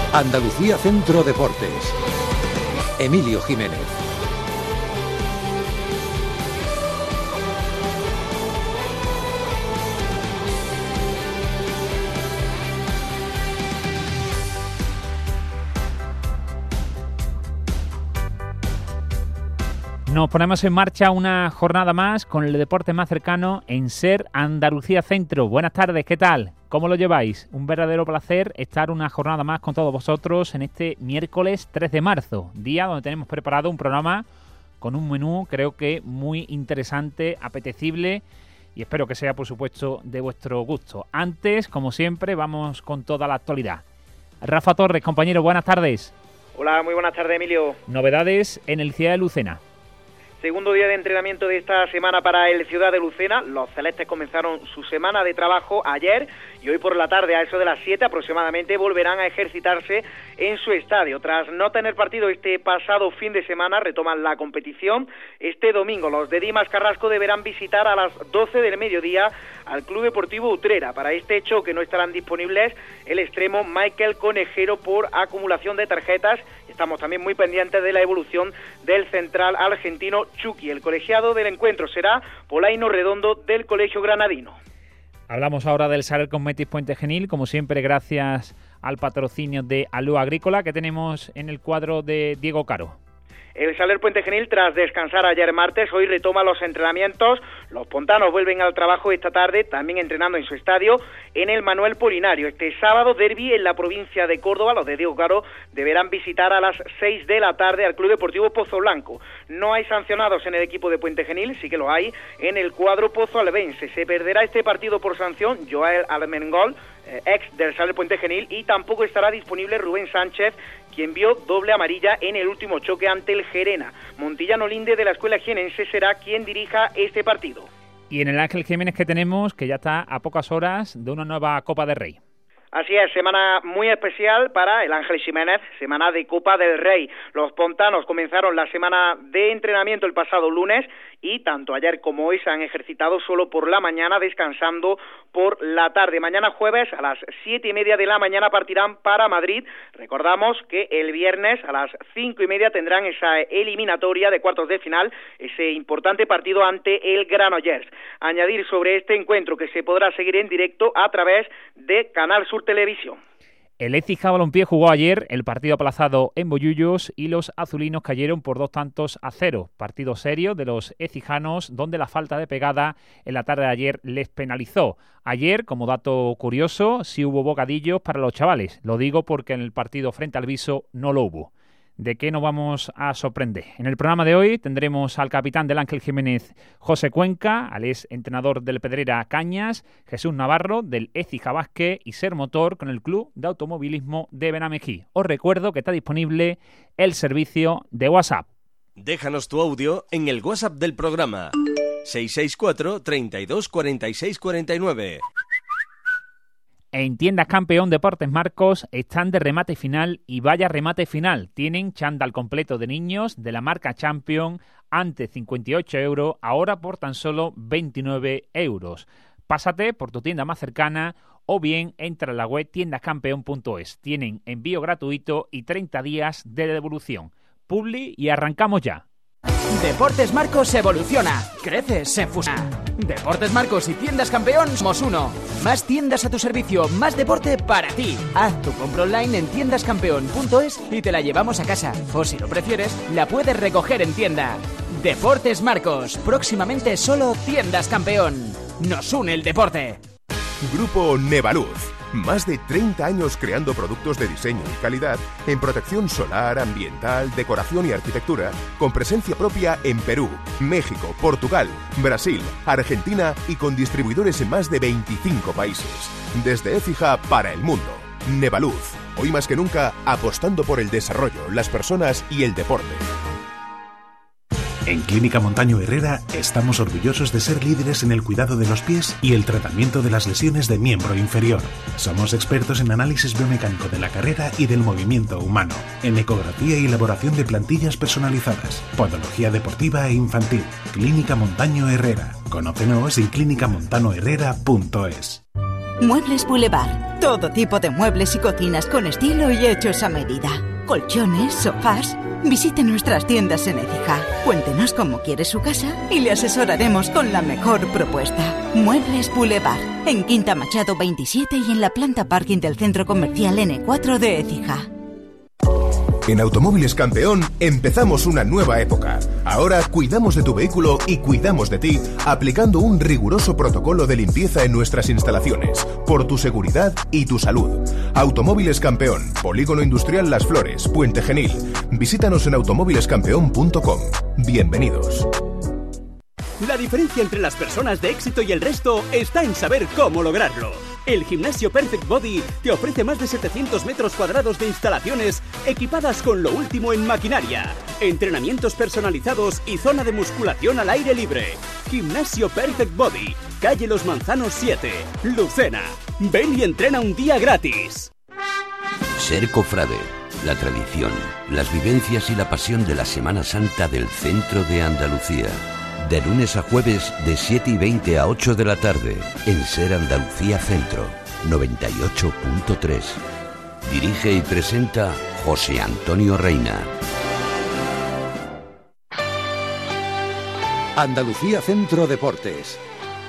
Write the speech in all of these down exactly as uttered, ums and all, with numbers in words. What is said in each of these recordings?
Andalucía Centro Deportes. Emilio Jiménez. Nos ponemos en marcha una jornada más con el deporte más cercano en SER Andalucía Centro. Buenas tardes, ¿qué tal? ¿Cómo lo lleváis? Un verdadero placer estar una jornada más con todos vosotros en este miércoles tres de marzo, día donde tenemos preparado un programa con un menú creo que muy interesante, apetecible y espero que sea, por supuesto, de vuestro gusto. Antes, como siempre, vamos con toda la actualidad. Rafa Torres, compañero, buenas tardes. Hola, muy buenas tardes, Emilio. Novedades en el Ciudad de Lucena. Segundo día de entrenamiento de esta semana para el Ciudad de Lucena. Los celestes comenzaron su semana de trabajo ayer y hoy por la tarde, a eso de las siete aproximadamente, volverán a ejercitarse en su estadio. Tras no tener partido este pasado fin de semana, retoman la competición. Este domingo los de Dimas Carrasco deberán visitar a las doce del mediodía al Club Deportivo Utrera. Para este choque no estarán disponibles el extremo Michael Conejero por acumulación de tarjetas. Estamos también muy pendientes de la evolución del central argentino Chucky. El colegiado del encuentro será Polaino Redondo del Colegio Granadino. Hablamos ahora del Saler Cosmetics Puente Genil, como siempre gracias al patrocinio de Alúa Agrícola que tenemos en el cuadro de Diego Caro. El Saler Puente Genil, tras descansar ayer martes, hoy retoma los entrenamientos. Los pontanos vuelven al trabajo esta tarde, también entrenando en su estadio, en el Manuel Polinario. Este sábado, derbi en la provincia de Córdoba. Los de Diego Caro deberán visitar a las seis de la tarde al Club Deportivo Pozo Blanco. No hay sancionados en el equipo de Puente Genil, sí que lo hay en el cuadro Pozo Albense. Se perderá este partido por sanción Joel Almengol, eh, ex del Saler Puente Genil, y tampoco estará disponible Rubén Sánchez, quien vio doble amarilla en el último choque ante el Gerena. Montillano Linde de la Escuela Jienense será quien dirija este partido. Y en el Ángel Jiménez que tenemos, que ya está a pocas horas de una nueva Copa del Rey. Así es, semana muy especial para el Ángel Jiménez, semana de Copa del Rey. Los pontanos comenzaron la semana de entrenamiento el pasado lunes y tanto ayer como hoy se han ejercitado solo por la mañana, descansando por la tarde. Mañana jueves a las siete y media de la mañana partirán para Madrid. Recordamos que el viernes a las cinco y media tendrán esa eliminatoria de cuartos de final, ese importante partido ante el Granollers. Añadir sobre este encuentro que se podrá seguir en directo a través de Canal Sur Televisión. El Écija Balompié jugó ayer el partido aplazado en Bollullos y los azulinos cayeron por dos tantos a cero. Partido serio de los ecijanos, donde la falta de pegada en la tarde de ayer les penalizó. Ayer, como dato curioso, sí hubo bocadillos para los chavales. Lo digo porque en el partido frente al Viso no lo hubo. ¿De qué nos vamos a sorprender? En el programa de hoy tendremos al capitán del Ángel Jiménez, José Cuenca, al ex entrenador del Pedrera Cañas, Jesús Navarro, del Écija Vázquez y Ser Motor con el Club de Automovilismo de Benamejí. Os recuerdo que está disponible el servicio de WhatsApp. Déjanos tu audio en el WhatsApp del programa seis seis cuatro, treinta y dos, cuarenta y seis, cuarenta y nueve. En Tiendas Campeón Deportes Marcos están de remate final y vaya remate final. Tienen chándal completo de niños de la marca Champion, antes cincuenta y ocho euros, ahora por tan solo veintinueve euros. Pásate por tu tienda más cercana o bien entra en la web tiendas campeón punto es. Tienen envío gratuito y treinta días de devolución. Publi y arrancamos ya. Deportes Marcos evoluciona, crece, se fusiona. Deportes Marcos y Tiendas Campeón somos uno. Más tiendas a tu servicio, más deporte para ti. Haz tu compra online en tiendas campeón punto es y te la llevamos a casa. O si lo prefieres, la puedes recoger en tienda. Deportes Marcos, próximamente solo Tiendas Campeón. Nos une el deporte. Grupo Nevaluz. Más de treinta años creando productos de diseño y calidad en protección solar, ambiental, decoración y arquitectura, con presencia propia en Perú, México, Portugal, Brasil, Argentina y con distribuidores en más de veinticinco países. Desde Écija para el mundo. Nevaluz, hoy más que nunca apostando por el desarrollo, las personas y el deporte. En Clínica Montaño Herrera estamos orgullosos de ser líderes en el cuidado de los pies y el tratamiento de las lesiones de miembro inferior. Somos expertos en análisis biomecánico de la carrera y del movimiento humano, en ecografía y elaboración de plantillas personalizadas, podología deportiva e infantil. Clínica Montaño Herrera. Conócenos en clínica montano herrera punto es. Muebles Boulevard. Todo tipo de muebles y cocinas con estilo y hechos a medida. Colchones, sofás. Visite nuestras tiendas en Écija. Cuéntenos cómo quiere su casa y le asesoraremos con la mejor propuesta. Muebles Boulevard. En Quinta Machado veintisiete y en la planta parking del Centro Comercial ene cuatro de Écija. En Automóviles Campeón empezamos una nueva época. Ahora cuidamos de tu vehículo y cuidamos de ti aplicando un riguroso protocolo de limpieza en nuestras instalaciones, por tu seguridad y tu salud. Automóviles Campeón, Polígono Industrial Las Flores, Puente Genil. Visítanos en automóviles campeón punto com. Bienvenidos. La diferencia entre las personas de éxito y el resto está en saber cómo lograrlo. El gimnasio Perfect Body te ofrece más de setecientos metros cuadrados de instalaciones equipadas con lo último en maquinaria, entrenamientos personalizados y zona de musculación al aire libre. Gimnasio Perfect Body, calle Los Manzanos siete, Lucena. Ven y entrena un día gratis. Ser cofrade, la tradición, las vivencias y la pasión de la Semana Santa del centro de Andalucía. De lunes a jueves de siete y veinte a ocho de la tarde en Ser Andalucía Centro, noventa y ocho punto tres. Dirige y presenta José Antonio Reina. Andalucía Centro Deportes.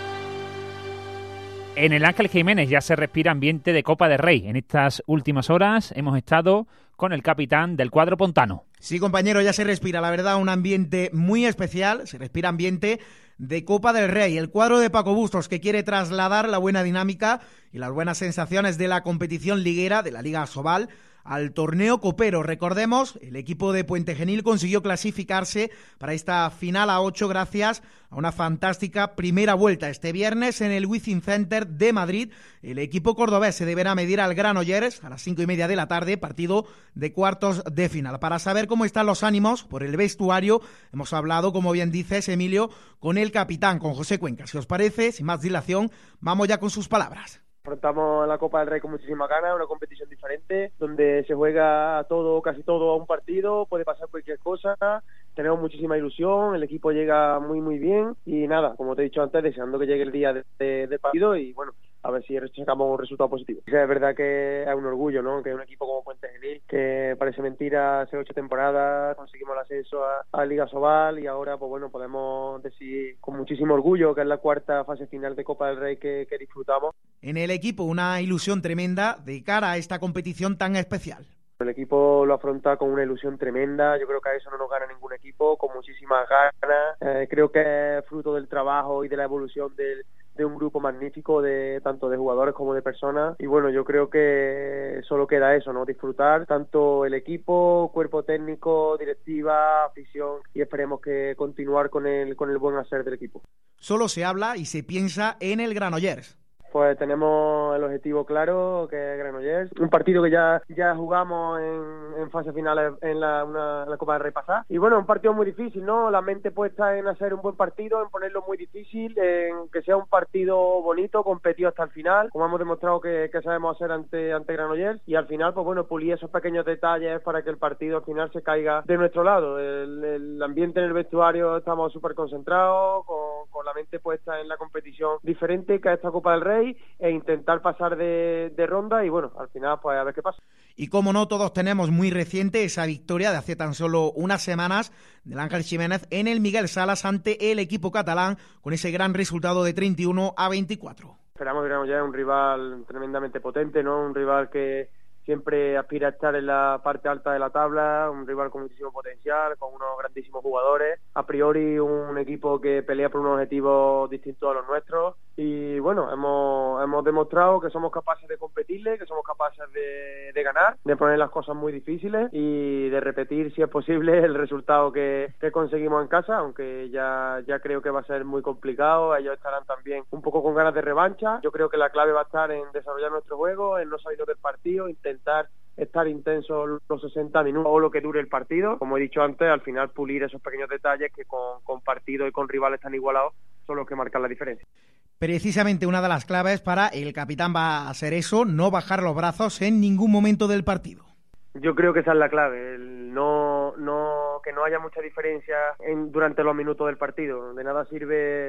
En el Ángel Jiménez ya se respira ambiente de Copa del Rey. En estas últimas horas hemos estado con el capitán del cuadro pontano. Sí, compañero, ya se respira, la verdad, un ambiente muy especial, se respira ambiente de Copa del Rey. El cuadro de Paco Bustos, que quiere trasladar la buena dinámica y las buenas sensaciones de la competición liguera, de la Liga Asobal, al torneo copero. Recordemos, el equipo de Puente Genil consiguió clasificarse para esta final a ocho gracias a una fantástica primera vuelta. Este viernes en el Wizzing Center de Madrid, el equipo cordobés se deberá medir al Granollers a las cinco y media de la tarde, partido de cuartos de final. Para saber cómo están los ánimos por el vestuario, hemos hablado, como bien dices, Emilio, con el capitán, con José Cuenca. Si os parece, sin más dilación, vamos ya con sus palabras. Afrontamos la Copa del Rey con muchísimas ganas, una competición diferente, donde se juega todo, casi todo a un partido, puede pasar cualquier cosa, tenemos muchísima ilusión, el equipo llega muy muy bien y nada, como te he dicho antes, deseando que llegue el día del de, de partido y bueno, a ver si sacamos un resultado positivo. Es verdad que es un orgullo, ¿no? Que un equipo como Puente Genil, que parece mentira, hace ocho temporadas, conseguimos el ascenso a, a Liga Asobal y ahora, pues bueno, podemos decir con muchísimo orgullo que es la cuarta fase final de Copa del Rey que, que disfrutamos. En el equipo una ilusión tremenda de cara a esta competición tan especial. El equipo lo afronta con una ilusión tremenda, yo creo que a eso no nos gana ningún equipo, con muchísimas ganas, eh, creo que es fruto del trabajo y de la evolución del de un grupo magnífico de tanto de jugadores como de personas y bueno, yo creo que solo queda eso, ¿no? Disfrutar tanto el equipo, cuerpo técnico, directiva, afición y esperemos que continuar con el con el buen hacer del equipo. Solo se habla y se piensa en el Granollers. Pues tenemos el objetivo claro, que es Granollers, un partido que ya ya jugamos en, en fase final en la, una, la Copa del Rey pasada. Y bueno, un partido muy difícil, ¿no? La mente puesta en hacer un buen partido, en ponerlo muy difícil, en que sea un partido bonito, competido hasta el final, como hemos demostrado que, que sabemos hacer ante, ante Granollers. Y al final, pues bueno, pulir esos pequeños detalles para que el partido al final se caiga de nuestro lado. El, el ambiente en el vestuario, estamos súper concentrados, con, con la mente puesta en la competición diferente que es esta Copa del Rey, e intentar pasar de, de ronda y bueno, al final pues a ver qué pasa. Y como no, todos tenemos muy reciente esa victoria de hace tan solo unas semanas del Ángel Jiménez en el Miguel Salas ante el equipo catalán con ese gran resultado de treinta y uno a veinticuatro. Esperamos que ya es un rival tremendamente potente, ¿no? Un rival que siempre aspira a estar en la parte alta de la tabla, un rival con muchísimo potencial, con unos grandísimos jugadores, a priori un equipo que pelea por unos objetivos distintos a los nuestros y bueno, hemos hemos demostrado que somos capaces de competirle, que somos capaces de, de ganar, de poner las cosas muy difíciles y de repetir, si es posible, el resultado que, que conseguimos en casa, aunque ya, ya creo que va a ser muy complicado, ellos estarán también un poco con ganas de revancha. Yo creo que la clave va a estar en desarrollar nuestro juego, en no salirnos del partido, intentar estar intenso los sesenta minutos o lo que dure el partido. Como he dicho antes, al final pulir esos pequeños detalles que con, con partidos y con rivales tan igualados son los que marcan la diferencia. Precisamente una de las claves para el capitán va a ser eso, no bajar los brazos en ningún momento del partido. Yo creo que esa es la clave, el no, no, que no haya mucha diferencia en, durante los minutos del partido. De nada sirve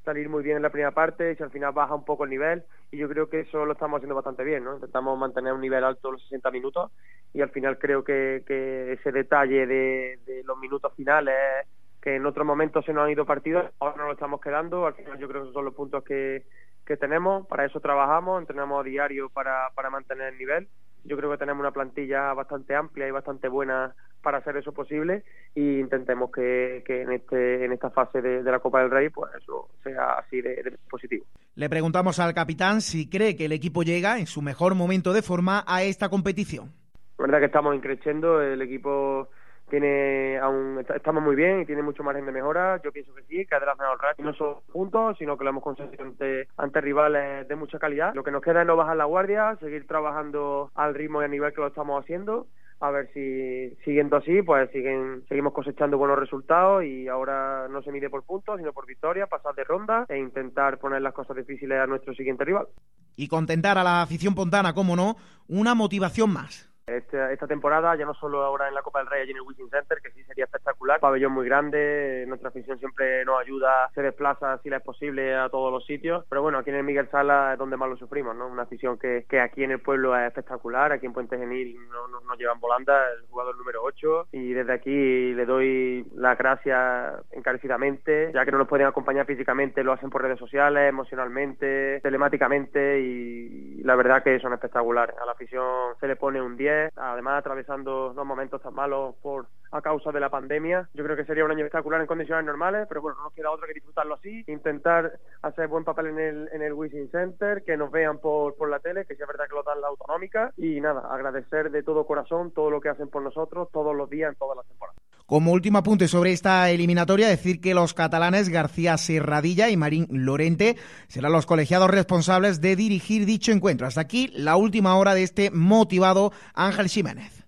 salir muy bien en la primera parte, y si al final baja un poco el nivel, y yo creo que eso lo estamos haciendo bastante bien, ¿no? Intentamos mantener un nivel alto los sesenta minutos, y al final creo que, que ese detalle de, de los minutos finales, que en otros momentos se nos han ido partidos, ahora nos lo estamos quedando. Al final yo creo que esos son los puntos que, que tenemos, para eso trabajamos, entrenamos a diario para, para mantener el nivel. Yo creo que tenemos una plantilla bastante amplia y bastante buena para hacer eso posible, y intentemos que, que en este en esta fase de, de la Copa del Rey pues eso sea así de, de positivo. Le preguntamos al capitán si cree que el equipo llega en su mejor momento de forma a esta competición. La verdad que estamos increciendo, el equipo tiene aún estamos muy bien y tiene mucho margen de mejora. Yo pienso que sí, que ha de las mejores rachas, no solo puntos, sino que lo hemos conseguido ante, ante rivales de mucha calidad. Lo que nos queda es no bajar la guardia, seguir trabajando al ritmo y al nivel que lo estamos haciendo, a ver si siguiendo así pues siguen seguimos cosechando buenos resultados, y ahora no se mide por puntos sino por victorias, pasar de ronda e intentar poner las cosas difíciles a nuestro siguiente rival. Y contentar a la afición pontana, cómo no, una motivación más. Esta, esta temporada, ya no solo ahora en la Copa del Rey allí en el Wizzing Center, que sí sería espectacular, pabellón muy grande, nuestra afición siempre nos ayuda, se desplaza si le es posible a todos los sitios, pero bueno, aquí en el Miguel Sala es donde más lo sufrimos, ¿no? Una afición que, que aquí en el pueblo es espectacular, aquí en Puente Genil no, no, nos llevan volanda, el jugador número ocho, y desde aquí le doy las gracias encarecidamente, ya que no nos pueden acompañar físicamente, lo hacen por redes sociales, emocionalmente, telemáticamente, y la verdad que son espectaculares. A la afición se le pone un diez, además atravesando unos momentos tan malos por a causa de la pandemia. Yo creo que sería un año espectacular en condiciones normales, pero bueno, no nos queda otra que disfrutarlo así, intentar hacer buen papel en el en el Wizzing Center, que nos vean por por la tele, que sí es verdad que lo dan la autonómica, y nada, agradecer de todo corazón todo lo que hacen por nosotros todos los días en todas las temporadas. Como último apunte sobre esta eliminatoria, decir que los catalanes García Serradilla y Marín Lorente serán los colegiados responsables de dirigir dicho encuentro. Hasta aquí la última hora de este motivado Ángel Ximénez.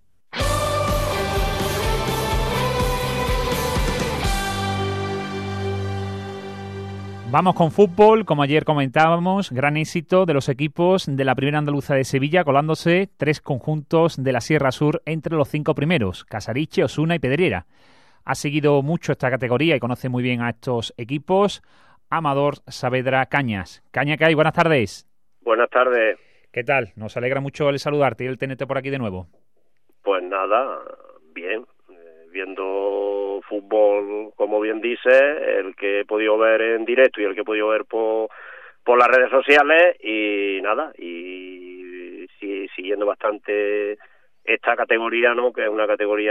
Vamos con fútbol, como ayer comentábamos, gran éxito de los equipos de la Primera Andaluza de Sevilla, colándose tres conjuntos de la Sierra Sur entre los cinco primeros, Casariche, Osuna y Pedriera. Ha seguido mucho esta categoría y conoce muy bien a estos equipos Amador Saavedra Cañas. Caña, ¿qué hay? Buenas tardes. Buenas tardes. ¿Qué tal? Nos alegra mucho el saludarte y el tenerte por aquí de nuevo. Pues nada, bien, eh, viendo fútbol, como bien dice, el que he podido ver en directo y el que he podido ver por, por las redes sociales, y nada, y sí, siguiendo bastante esta categoría, ¿no? Que es una categoría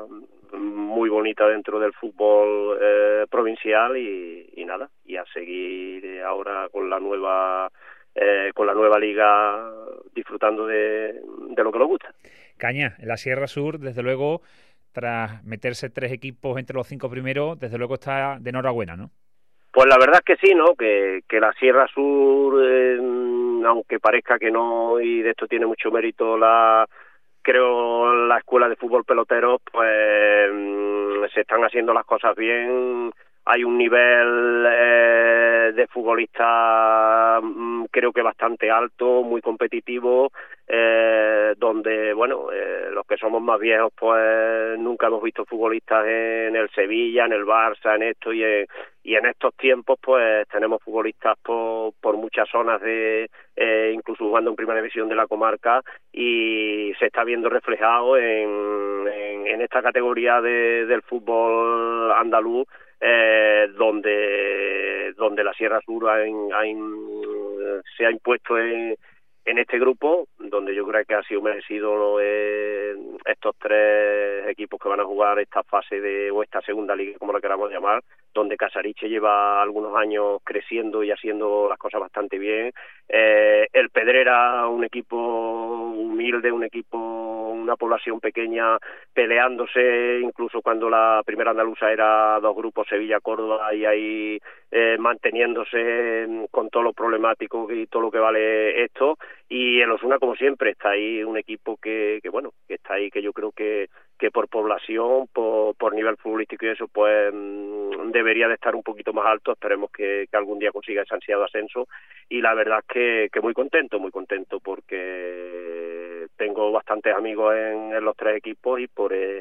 muy bonita dentro del fútbol eh, provincial, y, y nada, y a seguir ahora con la nueva eh, con la nueva liga, disfrutando de, de lo que nos gusta. Caña, en la Sierra Sur, desde luego, tras meterse tres equipos entre los cinco primeros, desde luego está de enhorabuena, ¿no? Pues la verdad es que sí, ¿no? Que, que la Sierra Sur, eh, aunque parezca que no, y de esto tiene mucho mérito la, creo, la Escuela de Fútbol Pelotero, pues se están haciendo las cosas bien. Hay un nivel eh, de futbolista mmm, creo que bastante alto, muy competitivo, eh, donde, bueno, eh, los que somos más viejos pues nunca hemos visto futbolistas en el Sevilla, en el Barça, en esto, y en, y en estos tiempos pues tenemos futbolistas por, por muchas zonas, de eh, incluso jugando en primera división de la comarca, y se está viendo reflejado en, en, en esta categoría de, del fútbol andaluz, Eh, donde donde la Sierra Sur ha, ha, se ha impuesto en, en este grupo, donde yo creo que ha sido merecido, ¿no? eh, estos tres equipos que van a jugar esta fase de o esta segunda liga, como la queramos llamar, donde Casariche lleva algunos años creciendo y haciendo las cosas bastante bien. Eh, el Pedrera, un equipo humilde, un equipo, una población pequeña, peleándose incluso cuando la Primera Andaluza era dos grupos, Sevilla-Córdoba, y ahí eh, manteniéndose con todo lo problemático y todo lo que vale esto. Y el Osuna, como siempre, está ahí un equipo que, que bueno, que está ahí, que yo creo que que por población, por, por nivel futbolístico y eso, pues debería de estar un poquito más alto. Esperemos que, que algún día consiga ese ansiado ascenso, y la verdad es que, que muy contento, muy contento, porque tengo bastantes amigos en, en los tres equipos, y por eh,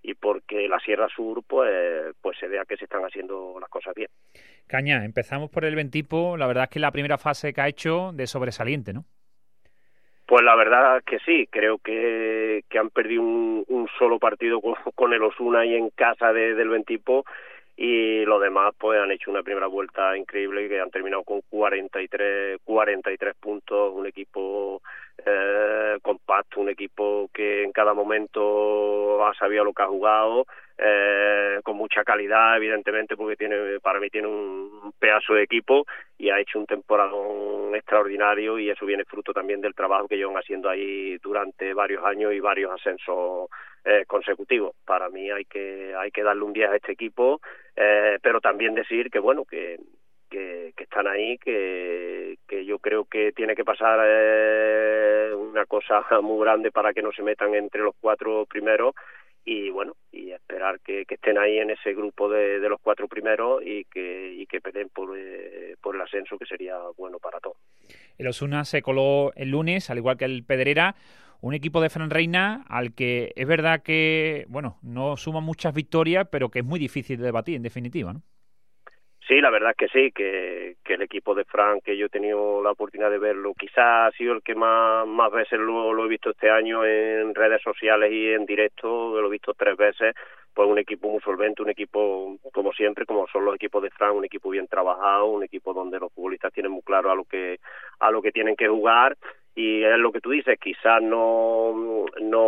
y porque la Sierra Sur pues pues se vea que se están haciendo las cosas bien. Caña, empezamos por el Ventipo, la verdad es que la primera fase que ha hecho de sobresaliente, ¿no? Pues la verdad es que sí, creo que, que han perdido un, un solo partido con, con el Osuna ahí en casa de, del Ventipo, y los demás pues han hecho una primera vuelta increíble, que han terminado con cuarenta y tres puntos, un equipo eh, compacto, un equipo que en cada momento ha sabido lo que ha jugado, eh, con mucha calidad evidentemente, porque tiene para mí tiene un pedazo de equipo y ha hecho un temporadón extraordinario, y eso viene fruto también del trabajo que llevan haciendo ahí durante varios años y varios ascensos eh, consecutivos. Para mí hay que hay que darle un diez a este equipo, eh, pero también decir que bueno que Que, que están ahí, que, que yo creo que tiene que pasar eh, una cosa muy grande para que no se metan entre los cuatro primeros, y bueno, y esperar que, que estén ahí en ese grupo de, de los cuatro primeros y que y que peleen por, eh, por el ascenso, que sería bueno para todos. El Osuna se coló el lunes, al igual que el Pedrera, un equipo de Fran Reina al que es verdad que, bueno, no suma muchas victorias, pero que es muy difícil de batir, en definitiva, ¿no? Sí, la verdad es que sí, que, que el equipo de Fran, que yo he tenido la oportunidad de verlo, quizás ha sido el que más, más veces lo, lo he visto este año en redes sociales y en directo, lo he visto tres veces, pues un equipo muy solvente, un equipo como siempre, como son los equipos de Fran, un equipo bien trabajado, un equipo donde los futbolistas tienen muy claro a lo que a lo que tienen que jugar, y es lo que tú dices, quizás no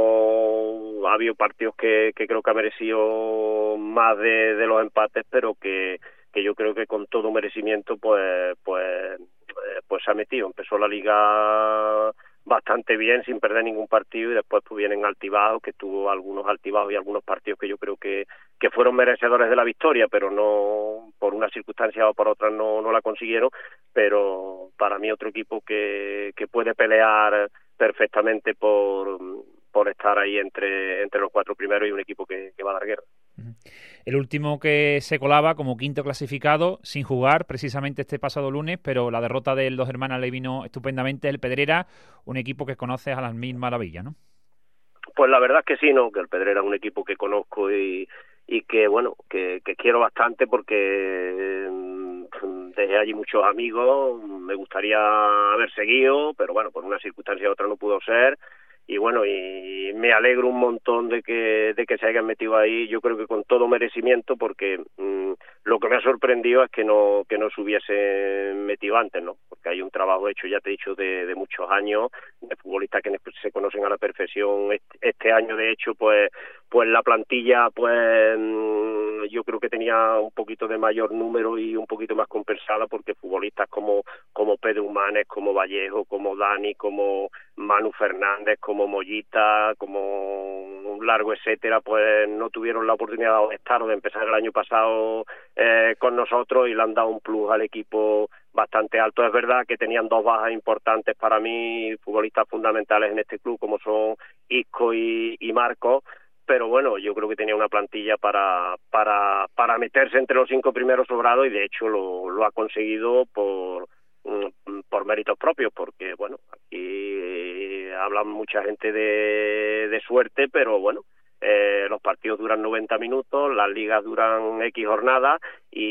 no ha habido partidos que, que creo que ha merecido más de, de los empates, pero que que yo creo que con todo merecimiento pues pues pues se ha metido. Empezó la liga bastante bien, sin perder ningún partido, y después pues vienen altibajos, que tuvo algunos altibajos y algunos partidos que yo creo que que fueron merecedores de la victoria, pero no por una circunstancia o por otra no no la consiguieron. Pero para mí otro equipo que que puede pelear perfectamente por por estar ahí entre entre los cuatro primeros, y un equipo que, que va a dar guerra. El último que se colaba como quinto clasificado, sin jugar precisamente este pasado lunes, pero la derrota del Dos Hermanas le vino estupendamente, el Pedrera, un equipo que conoces a las mil maravillas, ¿no? Pues la verdad es que sí, ¿no? Que el Pedrera es un equipo que conozco y, y que, bueno, que, que quiero bastante, porque eh, dejé allí muchos amigos, me gustaría haber seguido, pero bueno, por una circunstancia u otra no pudo ser. Y bueno, y me alegro un montón de que de que se hayan metido ahí, yo creo que con todo merecimiento, porque mmm, lo que me ha sorprendido es que no que no se hubiesen metido antes, ¿no? Porque hay un trabajo hecho, ya te he dicho, de, de muchos años, de futbolistas que se conocen a la perfección. Este, este año, de hecho, pues pues la plantilla, pues mmm, yo creo que tenía un poquito de mayor número y un poquito más compensada, porque futbolistas como como Pedro Humanes, como Vallejo, como Dani, como Manu Fernández, como Mollita, como un largo etcétera, pues no tuvieron la oportunidad de estar o de empezar el año pasado eh, con nosotros, y le han dado un plus al equipo bastante alto. Es verdad que tenían dos bajas importantes para mí, futbolistas fundamentales en este club, como son Isco y, y Marcos, pero bueno, yo creo que tenía una plantilla para para para meterse entre los cinco primeros sobrados, y de hecho lo, lo ha conseguido por por méritos propios, porque bueno, aquí hablan mucha gente de, de suerte, pero bueno, eh, los partidos duran noventa minutos, las ligas duran X jornadas,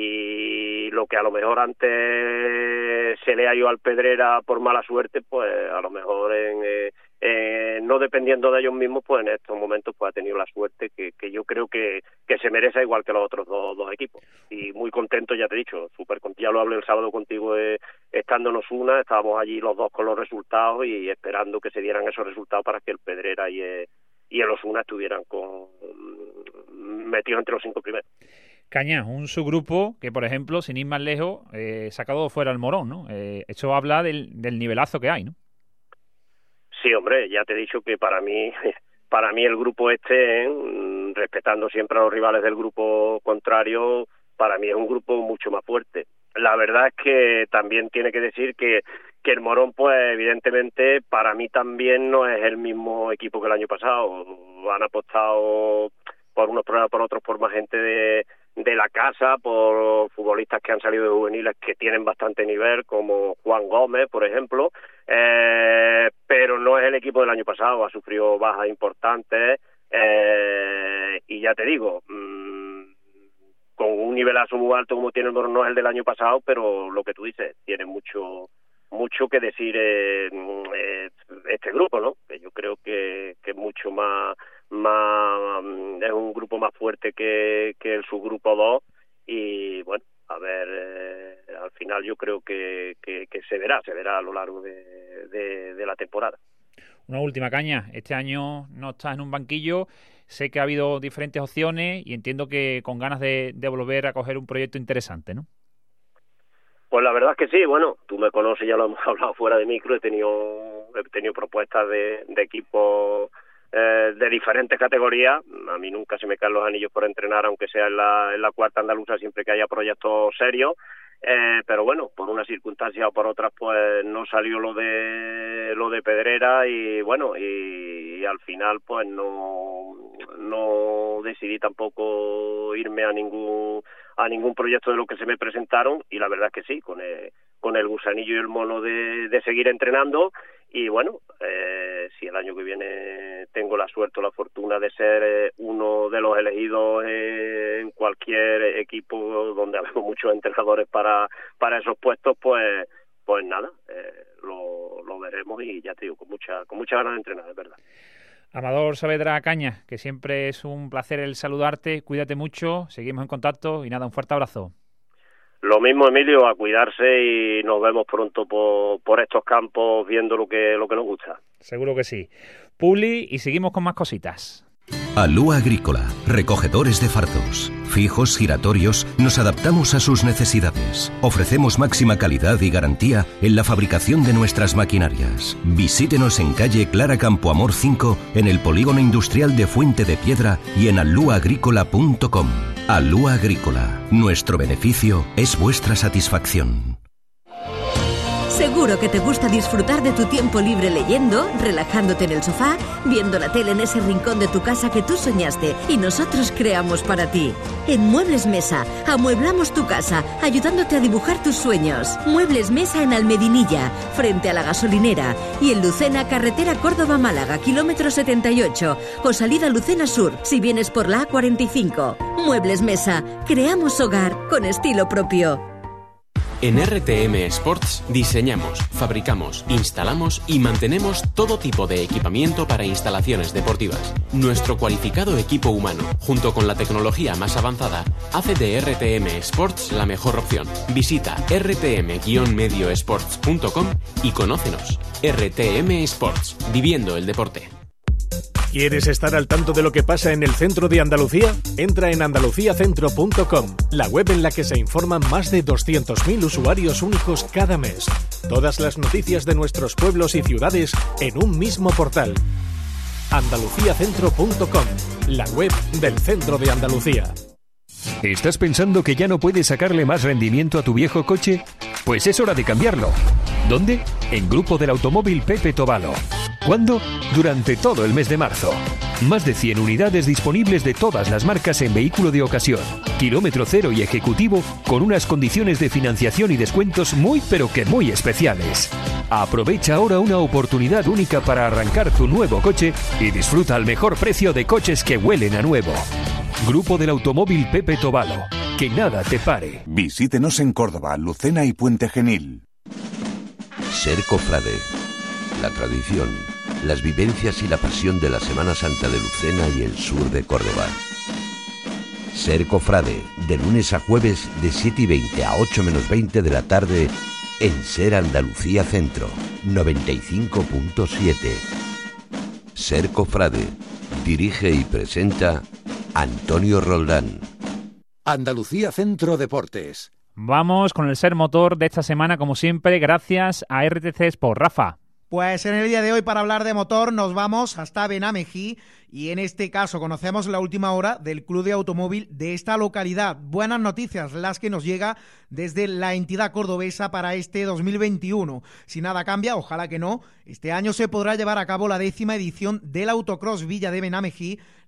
y lo que a lo mejor antes se le ha ido al Pedrera por mala suerte, pues a lo mejor en eh, eh, no dependiendo de ellos mismos, pues en estos momentos pues ha tenido la suerte que, que yo creo que, que se merece, igual que los otros dos, dos equipos. Y muy contento, ya te he dicho, súper contento. Ya lo hablé el sábado contigo, eh, estándonos una, estábamos allí los dos con los resultados y esperando que se dieran esos resultados para que el Pedrera y el, y el Osuna estuvieran con metidos entre los cinco primeros. Caña, un subgrupo que, por ejemplo, sin ir más lejos, eh, sacado fuera el Morón, ¿no? Eh, esto habla del, del nivelazo que hay, ¿no? Sí, hombre, ya te he dicho que para mí para mí el grupo este, ¿eh? respetando siempre a los rivales del grupo contrario, para mí es un grupo mucho más fuerte. La verdad es que también tiene que decir que, que el Morón, pues evidentemente, para mí también no es el mismo equipo que el año pasado. Han apostado por unos por otros, por más gente de, de la casa, por futbolistas que han salido de juveniles que tienen bastante nivel, como Juan Gómez, por ejemplo, eh, pero no es el equipo del año pasado, ha sufrido bajas importantes, eh, y ya te digo, mmm, con un nivelazo muy alto como tiene el Moronós el del año pasado, pero lo que tú dices, tiene mucho mucho que decir eh, eh, este grupo, ¿no? Que yo creo que, que es mucho más, más, es un grupo más fuerte que, que el subgrupo dos, y bueno, a ver, eh, al final yo creo que, que, que se verá, se verá a lo largo de, de, de la temporada. Una última, Caña, este año no estás en un banquillo, sé que ha habido diferentes opciones y entiendo que con ganas de, de volver a coger un proyecto interesante, ¿no? Pues la verdad es que sí, bueno, tú me conoces, ya lo hemos hablado fuera de micro, he tenido he tenido propuestas de, de equipos eh, de diferentes categorías. A mí nunca se me caen los anillos por entrenar, aunque sea en la, en la cuarta andaluza, siempre que haya proyectos serios. Eh, pero bueno, por una circunstancia o por otras, pues no salió lo de lo de Pedrera y bueno, y, y al final pues no no decidí tampoco irme a ningún a ningún proyecto de lo que se me presentaron, y la verdad es que sí, con el, con el gusanillo y el mono de, de seguir entrenando. Y bueno, eh, si el año que viene tengo la suerte o la fortuna de ser eh, uno de los elegidos eh, en cualquier equipo donde habemos muchos entrenadores para para esos puestos, pues pues nada, eh, lo, lo veremos, y ya te digo, con mucha con muchas ganas de entrenar, es verdad. Amador Saavedra Caña, que siempre es un placer el saludarte, cuídate mucho, seguimos en contacto y nada, un fuerte abrazo. Lo mismo, Emilio, a cuidarse y nos vemos pronto por, por estos campos viendo lo que, lo que nos gusta. Seguro que sí. Publi, y seguimos con más cositas. Alúa Agrícola, recogedores de fardos, fijos, giratorios, nos adaptamos a sus necesidades. Ofrecemos máxima calidad y garantía en la fabricación de nuestras maquinarias. Visítenos en calle Clara Campoamor cinco, en el polígono industrial de Fuente de Piedra y en alúa agrícola punto com. Alúa Agrícola, nuestro beneficio es vuestra satisfacción. Seguro que te gusta disfrutar de tu tiempo libre leyendo, relajándote en el sofá, viendo la tele en ese rincón de tu casa que tú soñaste y nosotros creamos para ti. En Muebles Mesa, amueblamos tu casa, ayudándote a dibujar tus sueños. Muebles Mesa en Almedinilla, frente a la gasolinera, y en Lucena, carretera Córdoba-Málaga, kilómetro setenta y ocho, o salida Lucena Sur, si vienes por la A cuarenta y cinco. Muebles Mesa, creamos hogar con estilo propio. En R T M Sports diseñamos, fabricamos, instalamos y mantenemos todo tipo de equipamiento para instalaciones deportivas. Nuestro cualificado equipo humano, junto con la tecnología más avanzada, hace de R T M Sports la mejor opción. Visita r t m guion medio sports punto com y conócenos. R T M Sports, viviendo el deporte. ¿Quieres estar al tanto de lo que pasa en el centro de Andalucía? Entra en andalucía centro punto com, la web en la que se informan más de doscientos mil usuarios únicos cada mes. Todas las noticias de nuestros pueblos y ciudades en un mismo portal. andalucía centro punto com, la web del centro de Andalucía. ¿Estás pensando que ya no puedes sacarle más rendimiento a tu viejo coche? Pues es hora de cambiarlo. ¿Dónde? En Grupo del Automóvil Pepe Tobalo. ¿Cuándo? Durante todo el mes de marzo. Más de cien unidades disponibles de todas las marcas en vehículo de ocasión, kilómetro cero y ejecutivo, con unas condiciones de financiación y descuentos muy pero que muy especiales. Aprovecha ahora una oportunidad única para arrancar tu nuevo coche y disfruta al mejor precio de coches que huelen a nuevo. Grupo del Automóvil Pepe Tobalo. Que nada te pare. Visítenos en Córdoba, Lucena y Puente Genil. Ser cofrade. La tradición, las vivencias y la pasión de la Semana Santa de Lucena y el sur de Córdoba. Ser cofrade, de lunes a jueves de siete y veinte a ocho menos veinte de la tarde en Ser Andalucía Centro, noventa y cinco punto siete. Ser cofrade, dirige y presenta Antonio Roldán. Andalucía Centro Deportes. Vamos con el Ser Motor de esta semana, como siempre, gracias a R T C Sport. Rafa. Pues en el día de hoy, para hablar de motor, nos vamos hasta Benamejí y en este caso conocemos la última hora del club de automóvil de esta localidad. Buenas noticias las que nos llega desde la entidad cordobesa para este dos mil veintiuno. Si nada cambia, ojalá que no, este año se podrá llevar a cabo la décima edición del Autocross Villa de Benamejí,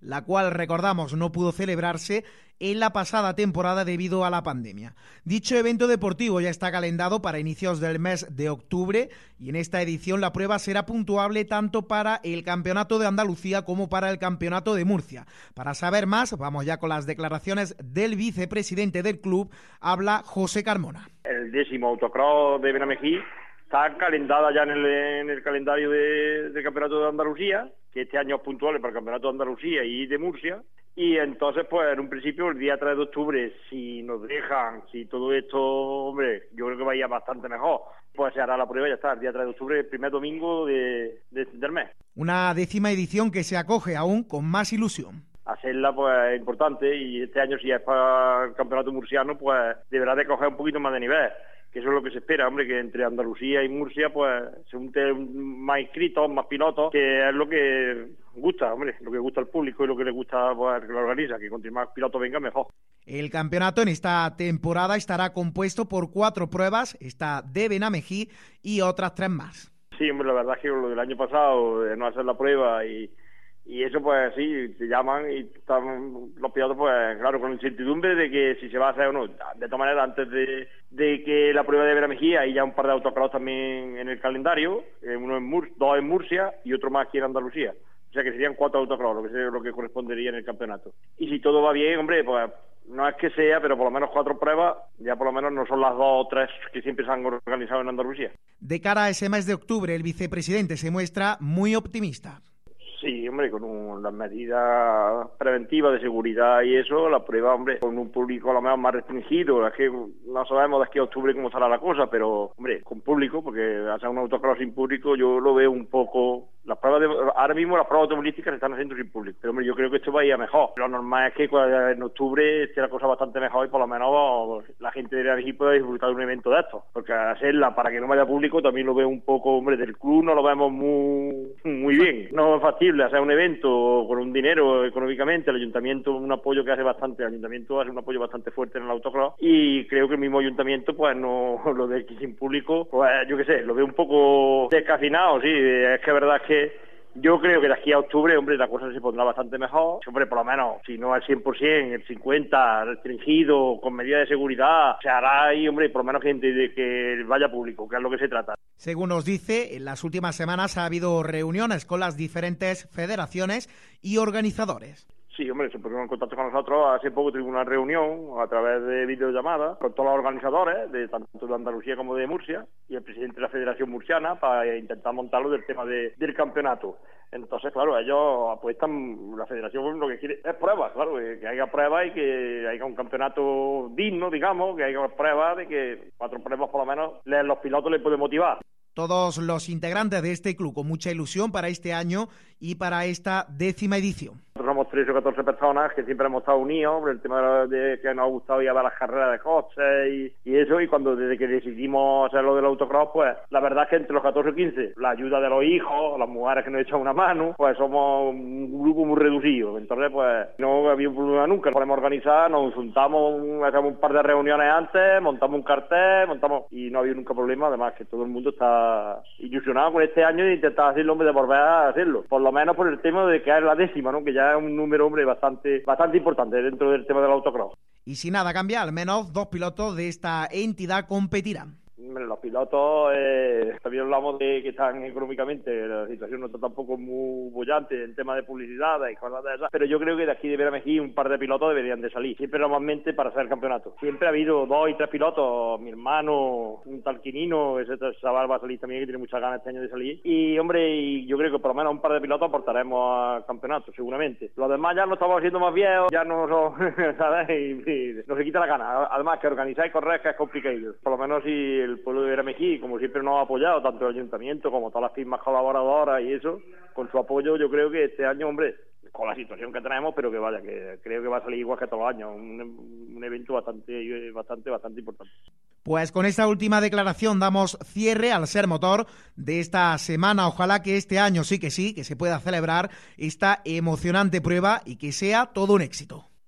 la cual, recordamos, no pudo celebrarse en la pasada temporada debido a la pandemia. Dicho evento deportivo ya está calendado para inicios del mes de octubre y en esta edición la prueba será puntuable tanto para el Campeonato de Andalucía como para el Campeonato de Murcia. Para saber más, vamos ya con las declaraciones del vicepresidente del club, habla José Carmona. El décimo autocross de Benamejí está calendada ya en el, en el calendario de, del Campeonato de Andalucía, que este año es puntual para el Campeonato de Andalucía y de Murcia. Y entonces, pues, en un principio, el día tres de octubre, si nos dejan, si todo esto, hombre, yo creo que va a ir bastante mejor, pues se hará la prueba y ya está, el día tres de octubre, el primer domingo de, de, del mes. Una décima edición que se acoge aún con más ilusión. Hacerla, pues, es importante, y este año, si es para el campeonato murciano, pues, deberá de coger un poquito más de nivel, que eso es lo que se espera, hombre, que entre Andalucía y Murcia, pues, se junten más inscritos, más pilotos, que es lo que gusta, hombre, lo que gusta al público y lo que le gusta, pues, que lo organiza, que cuanto más pilotos vengan, mejor. El campeonato en esta temporada estará compuesto por cuatro pruebas, esta de Benamejí y otras tres más. Sí, hombre, la verdad es que lo del año pasado, de no hacer la prueba y... Y eso, pues sí, te llaman y están los pilotos, pues claro, con incertidumbre de que si se va a hacer o no. De todas maneras, antes de, de que la prueba de Benamejí, hay ya un par de autocross también en el calendario, uno en Mur dos en Murcia y otro más aquí en Andalucía. O sea que serían cuatro autocross, lo que sería lo que correspondería en el campeonato. Y si todo va bien, hombre, pues no es que sea, pero por lo menos cuatro pruebas, ya por lo menos no son las dos o tres que siempre se han organizado en Andalucía. De cara a ese mes de octubre, el vicepresidente se muestra muy optimista. Sí, hombre, con un, las medidas preventivas de seguridad y eso, la prueba, hombre, con un público a lo mejor más restringido, es que no sabemos de aquí a octubre cómo estará la cosa, pero, hombre, con público, porque hacer un autocross sin público yo lo veo un poco... Las pruebas de, ahora mismo las pruebas automovilísticas se están haciendo sin público, pero hombre, yo creo que esto va a ir a mejor. Lo normal es que en octubre esté la cosa bastante mejor y por lo menos la gente de Benamejí pueda disfrutar de un evento de estos, porque hacerla para que no vaya público también lo veo un poco, hombre, del club no lo vemos muy, muy bien, no es factible hacer un evento con un dinero económicamente, el ayuntamiento un apoyo que hace bastante, el ayuntamiento hace un apoyo bastante fuerte en el autocross y creo que el mismo ayuntamiento pues no, lo de aquí sin público, pues yo qué sé, lo veo un poco descafinado, sí, es que es verdad que yo creo que de aquí a octubre, hombre, la cosa se pondrá bastante mejor. Hombre, por lo menos, si no al cien por ciento, el cincuenta por ciento restringido, con medidas de seguridad, se hará ahí, hombre, por lo menos gente de que vaya público, que es lo que se trata. Según nos dice, en las últimas semanas ha habido reuniones con las diferentes federaciones y organizadores. Sí, hombre, se pusieron en contacto con nosotros. Hace poco tuvimos una reunión a través de videollamadas con todos los organizadores, de tanto de Andalucía como de Murcia, y el presidente de la Federación Murciana para intentar montarlo del tema de, del campeonato. Entonces, claro, ellos apuestan, la Federación lo que quiere es pruebas, claro, que haya pruebas y que haya un campeonato digno, digamos, que haya pruebas de que cuatro pruebas por lo menos los pilotos les pueden motivar. Todos los integrantes de este club con mucha ilusión para este año y para esta décima edición. Nosotros somos trece o catorce personas que siempre hemos estado unidos por el tema de, de que nos ha gustado ir a ver las carreras de coches y, y eso, y cuando desde que decidimos hacer lo del autocross, pues la verdad es que entre los catorce y quince, la ayuda de los hijos, las mujeres que nos echan una mano, pues somos un grupo muy reducido, entonces pues no había un problema nunca, nos podemos organizar, nos juntamos, hacemos un par de reuniones antes, montamos un cartel, montamos y no había nunca problema, además que todo el mundo está ilusionado con este año e intentar hacerlo, hombre, de volver a hacerlo, por lo menos por el tema de que es la décima, ¿no? Que ya es un número, hombre, bastante bastante importante dentro del tema del autocross. Y si nada cambia, al menos dos pilotos de esta entidad competirán. Los pilotos, eh, también hablamos de que están económicamente, la situación no está tampoco muy bollante en tema de publicidad y cosas de esas, pero yo creo que de aquí de Benamejí un par de pilotos deberían de salir, siempre normalmente para hacer el campeonato. Siempre ha habido dos y tres pilotos, mi hermano, un tal Quinino, ese chaval va a salir también que tiene muchas ganas este año de salir, y hombre, y yo creo que por lo menos un par de pilotos aportaremos al campeonato, seguramente. Los demás ya nos estamos haciendo más viejos, ya no son, ¿sabes? Y, y nos se quita la gana, además que organizar y correr que es complicado, por lo menos si el pueblo de Benamejí, como siempre nos ha apoyado, tanto el ayuntamiento como todas las firmas colaboradoras y eso, con su apoyo yo creo que este año, hombre, con la situación que tenemos, pero que vaya, que creo que va a salir igual que todos los años, un, un evento bastante, bastante, bastante importante. Pues con esta última declaración damos cierre al Ser Motor de esta semana. Ojalá que este año sí que sí, que se pueda celebrar esta emocionante prueba y que sea todo un éxito.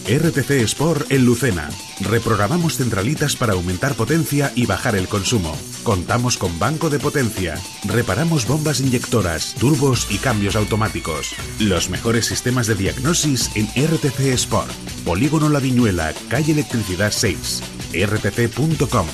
R T C Sport en Lucena. Reprogramamos centralitas para aumentar potencia y bajar el consumo. Contamos con banco de potencia. Reparamos bombas inyectoras, turbos y cambios automáticos. Los mejores sistemas de diagnosis en R T C Sport. Polígono La Viñuela, calle Electricidad seis. R T C punto com.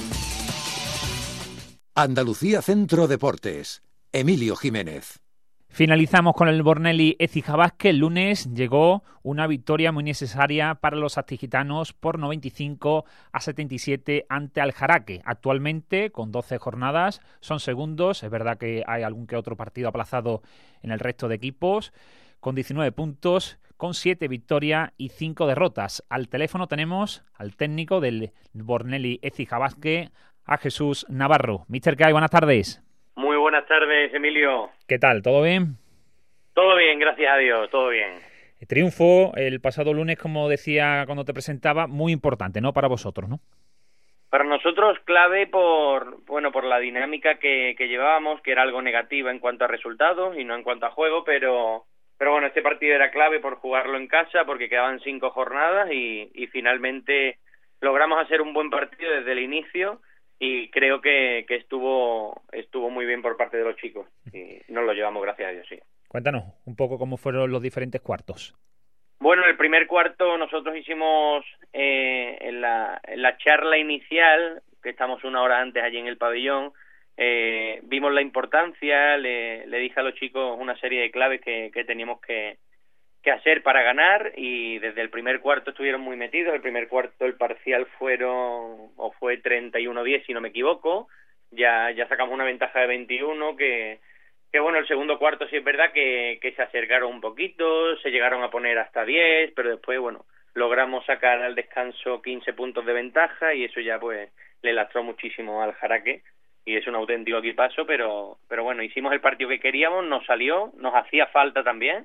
Andalucía Centro Deportes. Emilio Jiménez. Finalizamos con el Bornelli Écija Basket. El lunes llegó una victoria muy necesaria para los astigitanos por noventa y cinco a setenta y siete ante Aljaraque. Actualmente, con doce jornadas, son segundos. Es verdad que hay algún que otro partido aplazado en el resto de equipos. Con diecinueve puntos, con siete victorias y cinco derrotas. Al teléfono tenemos al técnico del Bornelli Écija Basket, a Jesús Navarro. Mister Kai, buenas tardes. Muy buenas tardes, Emilio. ¿Qué tal? ¿Todo bien? Todo bien, gracias a Dios, todo bien. El triunfo el pasado lunes, como decía cuando te presentaba, muy importante, ¿no? Para vosotros, ¿no? Para nosotros clave por bueno por la dinámica que, que llevábamos, que era algo negativa en cuanto a resultados y no en cuanto a juego, pero pero bueno, este partido era clave por jugarlo en casa porque quedaban cinco jornadas y, y finalmente logramos hacer un buen partido desde el inicio. Y creo que, que estuvo estuvo muy bien por parte de los chicos. Y nos lo llevamos, gracias a Dios, sí. Cuéntanos un poco cómo fueron los diferentes cuartos. Bueno, el primer cuarto nosotros hicimos eh, en, la, en la charla inicial, que estamos una hora antes allí en el pabellón, eh, vimos la importancia, le, le dije a los chicos una serie de claves que, que teníamos que, que hacer para ganar y desde el primer cuarto estuvieron muy metidos. El primer cuarto el parcial fueron o fue treinta y uno diez si no me equivoco, ya ya sacamos una ventaja de veintiuno que que bueno, el segundo cuarto sí es verdad que, que se acercaron un poquito, se llegaron a poner hasta diez, pero después bueno, logramos sacar al descanso quince puntos de ventaja y eso ya pues le lastró muchísimo al Aljaraque y es un auténtico equipazo, pero pero bueno, hicimos el partido que queríamos, nos salió, nos hacía falta también.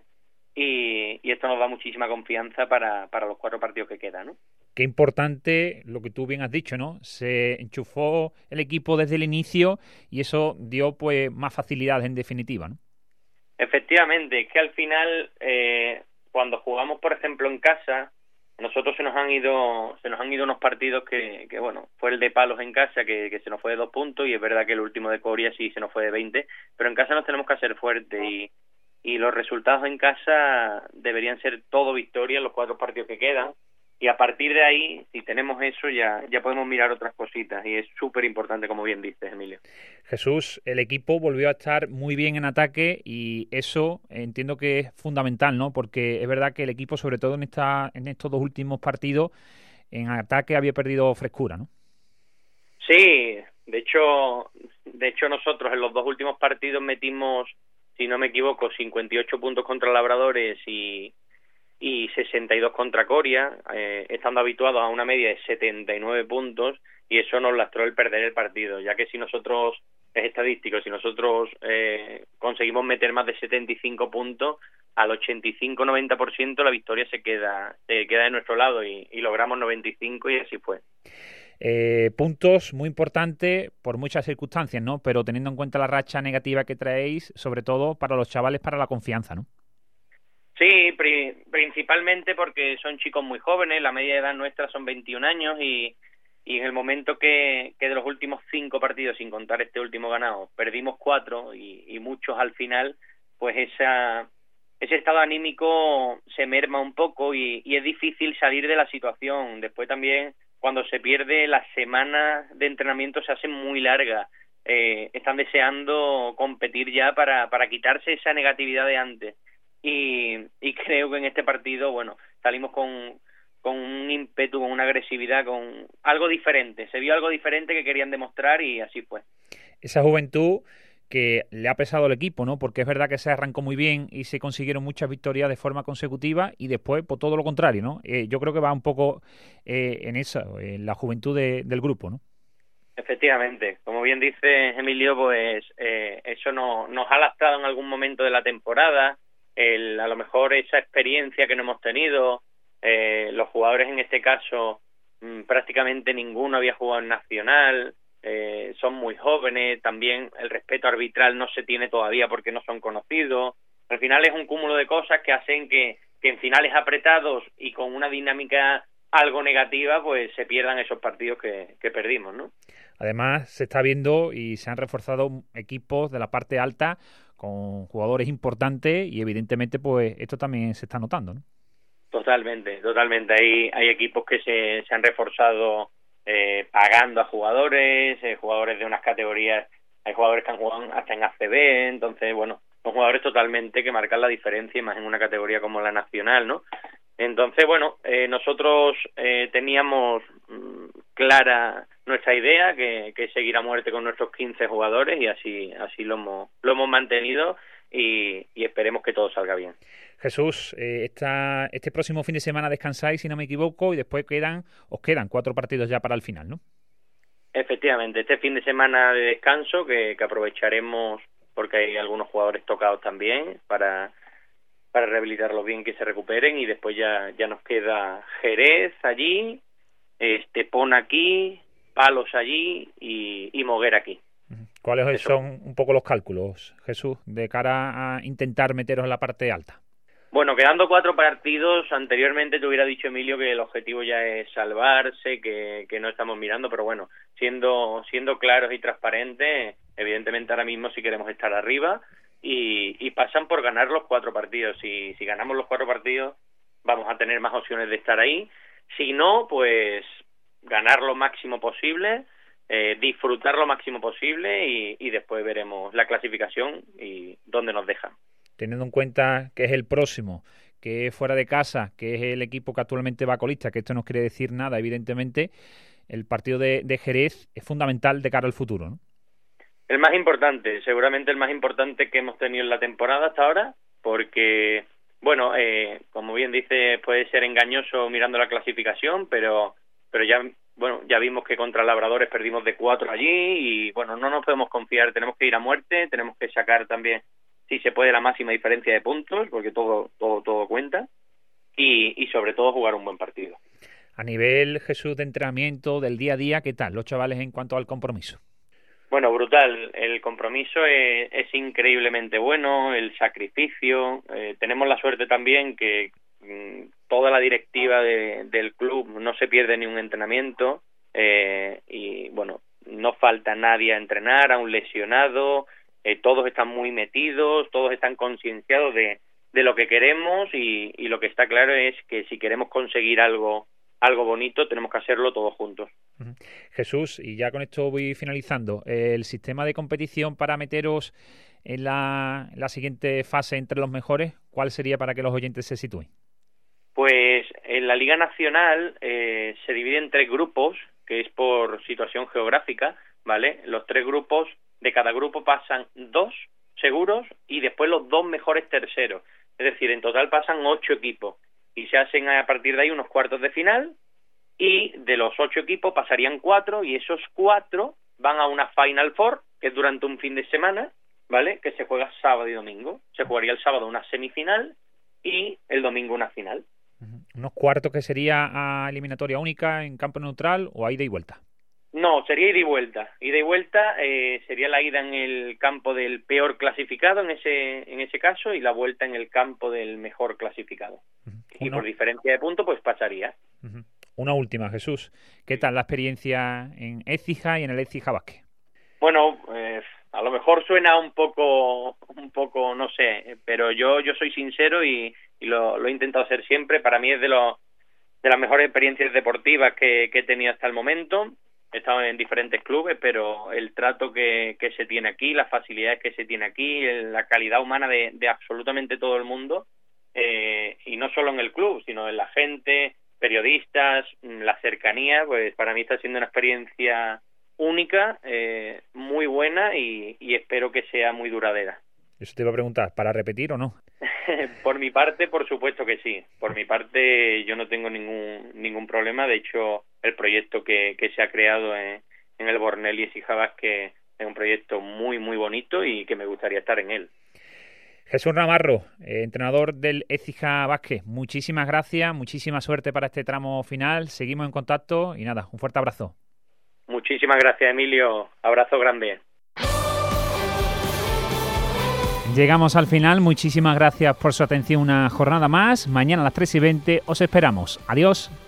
Y, y esto nos da muchísima confianza para, para los cuatro partidos que quedan, ¿no? Qué importante lo que tú bien has dicho, ¿no? Se enchufó el equipo desde el inicio y eso dio pues más facilidades en definitiva, ¿no? Efectivamente, es que al final eh, cuando jugamos, por ejemplo, en casa, nosotros se nos han ido se nos han ido unos partidos que, que bueno, fue el de Palos en casa que, que se nos fue de dos puntos y es verdad que el último de Coria sí se nos fue de veinte, pero en casa nos tenemos que hacer fuertes y y los resultados en casa deberían ser todo victoria en los cuatro partidos que quedan y a partir de ahí, si tenemos eso, ya ya podemos mirar otras cositas y es súper importante, como bien dices, Emilio. Jesús, el equipo volvió a estar muy bien en ataque y eso entiendo que es fundamental, ¿no? Porque es verdad que el equipo, sobre todo en esta en estos dos últimos partidos, en ataque había perdido frescura, ¿no? Sí, de hecho, de hecho nosotros en los dos últimos partidos metimos, si no me equivoco, cincuenta y ocho puntos contra Labradores y, y sesenta y dos contra Coria, eh, estando habituados a una media de setenta y nueve puntos, y eso nos lastró el perder el partido, ya que si nosotros, es estadístico, si nosotros eh, conseguimos meter más de setenta y cinco puntos, al ochenta y cinco noventa por ciento la victoria se queda se queda de nuestro lado y, y logramos noventa y cinco y así fue. Eh, puntos muy importantes por muchas circunstancias, ¿no? Pero teniendo en cuenta la racha negativa que traéis, sobre todo para los chavales, para la confianza, ¿no? Sí, pri- principalmente porque son chicos muy jóvenes, la media de edad nuestra son veintiún años y, y en el momento que, que de los últimos cinco partidos, sin contar este último ganado, perdimos cuatro y, y muchos al final, pues esa ese estado anímico se merma un poco y, y es difícil salir de la situación. Después también, cuando se pierde, las semanas de entrenamiento se hacen muy largas. Eh, están deseando competir ya para, para quitarse esa negatividad de antes. Y, y creo que en este partido, bueno, salimos con, con un ímpetu, con una agresividad, con algo diferente. Se vio algo diferente que querían demostrar y así fue. Esa juventud que le ha pesado al equipo, ¿no? Porque es verdad que se arrancó muy bien y se consiguieron muchas victorias de forma consecutiva y después, por todo lo contrario, ¿no? Eh, yo creo que va un poco eh, en esa, en la juventud de, del grupo, ¿no? Efectivamente, como bien dice Emilio, pues eh, eso no, nos ha lastrado en algún momento de la temporada, el, a lo mejor esa experiencia que no hemos tenido, eh, los jugadores en este caso mmm, prácticamente ninguno había jugado en Nacional, eh, son muy jóvenes, también el respeto arbitral no se tiene todavía porque no son conocidos, al final es un cúmulo de cosas que hacen que, que en finales apretados y con una dinámica algo negativa, pues se pierdan esos partidos que, que perdimos, ¿no? Además, se está viendo y se han reforzado equipos de la parte alta con jugadores importantes y evidentemente pues esto también se está notando, ¿no? Totalmente, totalmente. Hay, hay equipos que se, se han reforzado eh, pagando a jugadores, eh, jugadores de unas categorías, hay jugadores que han jugado hasta en A C B, entonces, bueno, son jugadores totalmente que marcan la diferencia, y más en una categoría como la nacional, ¿no? Entonces, bueno, eh, nosotros eh, teníamos mmm, clara nuestra idea, que, que seguir a muerte con nuestros quince jugadores, y así así lo hemos lo hemos mantenido, y, y esperemos que todo salga bien. Jesús, eh, esta, este próximo fin de semana descansáis, si no me equivoco, y después quedan os quedan cuatro partidos ya para el final, ¿no? Efectivamente, este fin de semana de descanso que, que aprovecharemos porque hay algunos jugadores tocados también para... para rehabilitarlos bien, que se recuperen, y después ya ya nos queda Jerez allí, Estepona aquí, Palos allí y, y Moguer aquí. ¿Cuáles Eso. son un poco los cálculos, Jesús, de cara a intentar meteros en la parte alta? Bueno, quedando cuatro partidos, anteriormente te hubiera dicho, Emilio, que el objetivo ya es salvarse, que, que no estamos mirando, pero bueno, siendo siendo claros y transparentes, evidentemente ahora mismo sí queremos estar arriba, Y, y pasan por ganar los cuatro partidos. Si, si ganamos los cuatro partidos, vamos a tener más opciones de estar ahí. Si no, pues ganar lo máximo posible, eh, disfrutar lo máximo posible, y, y después veremos la clasificación y dónde nos dejan. Teniendo en cuenta que es el próximo, que es fuera de casa, que es el equipo que actualmente va colista, que esto no quiere decir nada, evidentemente, el partido de, de Jerez es fundamental de cara al futuro, ¿no? El más importante, seguramente el más importante que hemos tenido en la temporada hasta ahora, porque, bueno, eh, como bien dice, puede ser engañoso mirando la clasificación, pero pero ya bueno ya vimos que contra Labradores perdimos de cuatro allí, y bueno, no nos podemos confiar, tenemos que ir a muerte, tenemos que sacar también, si se puede, la máxima diferencia de puntos, porque todo todo todo cuenta, y, y sobre todo jugar un buen partido. A nivel, Jesús, de entrenamiento, del día a día, ¿qué tal los chavales en cuanto al compromiso? Bueno, brutal. El compromiso es, es increíblemente bueno, el sacrificio. Eh, tenemos la suerte también que mmm, toda la directiva de, del club no se pierde ni un entrenamiento, eh, y bueno, no falta nadie a entrenar, a un lesionado, eh, todos están muy metidos, todos están concienciados de, de lo que queremos, y, y lo que está claro es que si queremos conseguir algo algo bonito, tenemos que hacerlo todos juntos. Jesús, y ya con esto voy finalizando, el sistema de competición para meteros en la, en la siguiente fase entre los mejores, ¿cuál sería para que los oyentes se sitúen? Pues en la Liga Nacional eh, se divide en tres grupos, que es por situación geográfica, ¿vale? Los tres grupos, de cada grupo pasan dos seguros, y después los dos mejores terceros. Es decir, en total pasan ocho equipos. Y se hacen a partir de ahí unos cuartos de final, y de los ocho equipos pasarían cuatro, y esos cuatro van a una Final Four, que es durante un fin de semana, ¿vale? Que se juega sábado y domingo. Se jugaría el sábado una semifinal y el domingo una final. ¿Unos cuartos que sería a eliminatoria única en campo neutral o a ida y vuelta? No, sería ida y vuelta. Ida y vuelta eh, sería la ida en el campo del peor clasificado en ese en ese caso, y la vuelta en el campo del mejor clasificado. Uh-huh. Y por diferencia de puntos, pues pasaría. Uh-huh. Una última, Jesús. ¿Qué tal la experiencia en Écija y en el Écija Basket? Bueno, eh, a lo mejor suena un poco, un poco, no sé, pero yo yo soy sincero y, y lo, lo he intentado hacer siempre. Para mí es de los de las mejores experiencias deportivas que, que he tenido hasta el momento. He estado en diferentes clubes, pero el trato que, que se tiene aquí, las facilidades que se tiene aquí, la calidad humana de, de absolutamente todo el mundo, eh, y no solo en el club, sino en la gente, periodistas, la cercanía, pues para mí está siendo una experiencia única, eh, muy buena, y, y espero que sea muy duradera. Eso te iba a preguntar, ¿para repetir o no? Por mi parte, por supuesto que sí. Por mi parte, yo no tengo ningún ningún problema. De hecho, el proyecto que, que se ha creado en, en el Bornel y Écija Basket es un proyecto muy, muy bonito y que me gustaría estar en él. Jesús Navarro, eh, entrenador del Écija Basket, muchísimas gracias, muchísima suerte para este tramo final. Seguimos en contacto y nada, un fuerte abrazo. Muchísimas gracias, Emilio. Abrazo grande. Llegamos al final. Muchísimas gracias por su atención una jornada más. Mañana a las tres y veinte os esperamos. Adiós.